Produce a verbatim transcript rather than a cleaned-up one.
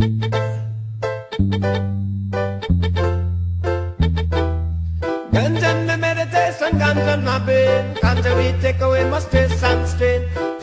Ganja me meditation, ganja my brain. Ganja we take away my stress and strain.